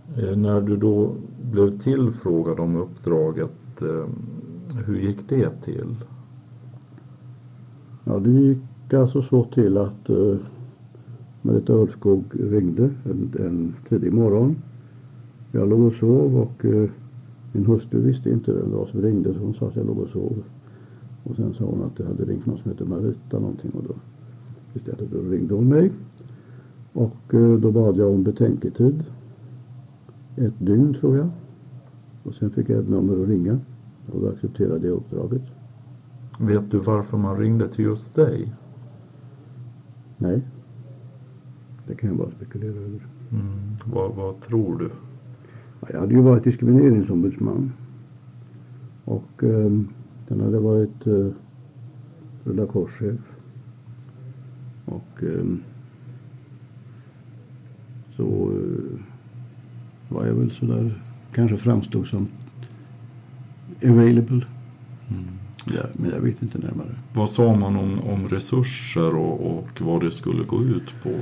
När du då blev tillfrågad om uppdraget, hur gick det till? Ja, det gick alltså så till att Marita Ulvskog ringde en tidig morgon. Jag låg och sov och min hustru visste inte vem det var som ringde, så hon sa att jag låg och sov. Och sen sa hon att det hade ringt någon som heter Marita någonting, och då visste jag att då ringde hon mig. Och då bad jag om betänketid. 1 dygn tror jag. Och sen fick jag ett nummer att ringa. Och då accepterade jag uppdraget. Vet du varför man ringde till just dig? Nej. Det kan jag bara spekulera över. Vad tror du? Ja, jag hade ju varit diskrimineringsombudsman. Och den hade varit Röda Korschef. Och så var jag väl sådär, kanske framstod som available. Ja, men jag vet inte närmare. Vad sa man om resurser och vad det skulle gå ut på?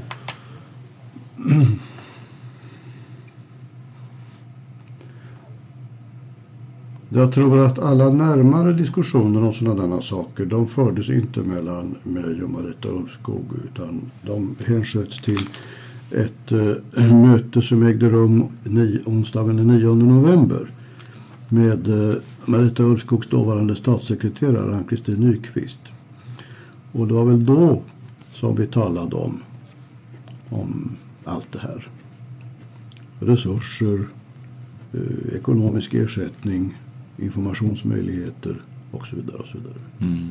Jag tror att alla närmare diskussioner om sådana saker, de fördes inte mellan mig och Marita Ulvskog, utan de hänsköts till ett möte som ägde rum onsdagen den 9 november med Marita Ulvskogs dåvarande statssekreterare Ann-Kristin Nyqvist. Och det var väl då som vi talade om allt det här. Resurser, ekonomisk ersättning, informationsmöjligheter och så vidare och så vidare.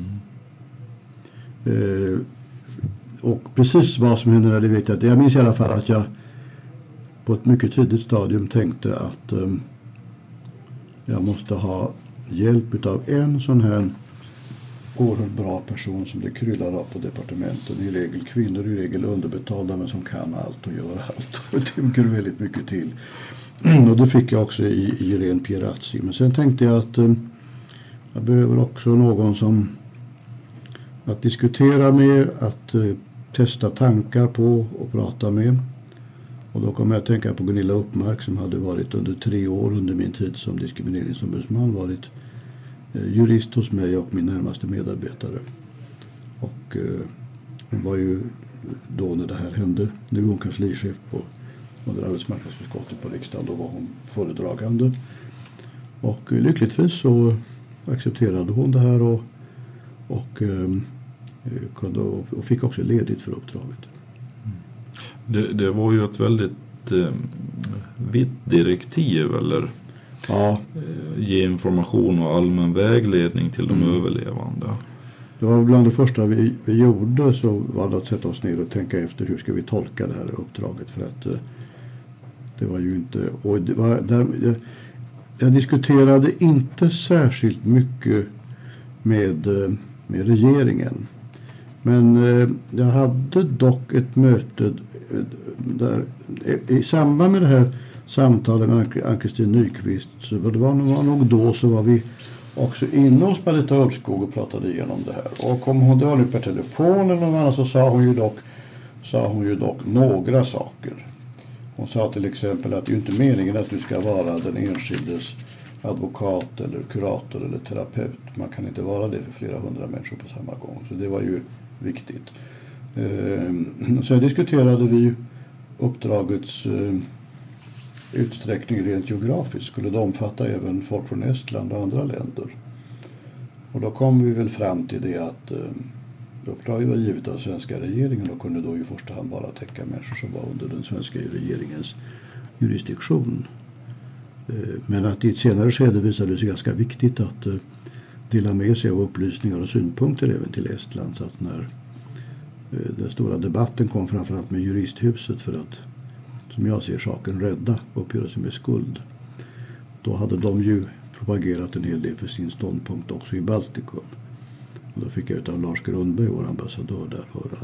Och precis vad som hände när det vet jag inte. Jag minns i alla fall att jag på ett mycket tidigt stadium tänkte att jag måste ha hjälp av en sån här oerhört bra person som det kryllar av på departementen. I regel kvinnor, i regel underbetalda, men som kan allt och gör allt. Och det duger väldigt mycket till. Och det fick jag också i Irene Pierazzi. Men sen tänkte jag att jag behöver också någon som att diskutera med, att testa tankar på och prata med. Och då kommer jag att tänka på Gunilla Uppmark, som hade varit under 3 år under min tid som diskrimineringsombudsman, varit jurist hos mig och min närmaste medarbetare. Och hon var ju då när det här hände, nu är hon kanslichef under arbetsmarknadsutskottet på riksdagen, då var hon föredragande. Och lyckligtvis så accepterade hon det här och fick också ledigt för uppdraget. Det var ju ett väldigt vitt direktiv, eller? Ja. Ge information och allmän vägledning till de överlevande. Det var bland det första vi gjorde, så var det att sätta oss ner och tänka efter hur ska vi tolka det här uppdraget, för att det var ju inte, och det var där, jag diskuterade inte särskilt mycket med regeringen, men jag hade dock ett möte där i samband med det här samtalet med Ann-Kristin Nyqvist, så det var nog då så var vi också inne hos Marita Ulvskog och pratade igenom det här. Och om hon, det var nu per telefon eller någon annan, så sa hon ju dock några saker. Hon sa till exempel att det är inte meningen att du ska vara den enskildes advokat eller kurator eller terapeut. Man kan inte vara det för flera hundra människor på samma gång. Så det var ju viktigt. Sen diskuterade vi uppdragets utsträckning rent geografiskt. Skulle det omfatta även folk från Estland och andra länder? Och då kom vi väl fram till det att uppdraget var givet av svenska regeringen och kunde då i första hand bara täcka människor som var under den svenska regeringens jurisdiktion. Men att i ett senare skede visade det sig ganska viktigt att dela med sig av upplysningar och synpunkter även till Estland. Så att när den stora debatten kom framförallt med juristhuset för att, som jag ser saken, rädda uppgörelsen med skuld, då hade de ju propagerat en hel del för sin ståndpunkt också i Baltikum. Och då fick jag utav Lars Grundberg, vår ambassadör där, höra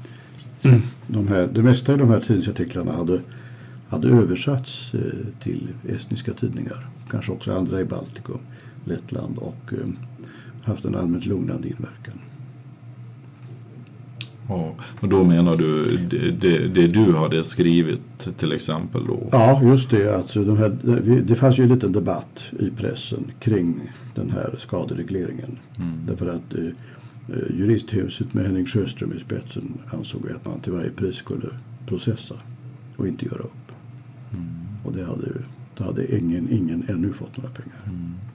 att det mesta i de här tidningsartiklarna hade översatts till estniska tidningar. Kanske också andra i Baltikum, Lettland, och haft en allmänt lugnande inverkan. Ja, och då menar du det du hade skrivit till exempel då? Ja, just det. Alltså det fanns ju en liten debatt i pressen kring den här skaderegleringen. Därför att juristhuset med Henning Sjöström i spetsen ansåg att man till varje pris skulle processa och inte göra upp. Och det hade ingen ännu fått några pengar.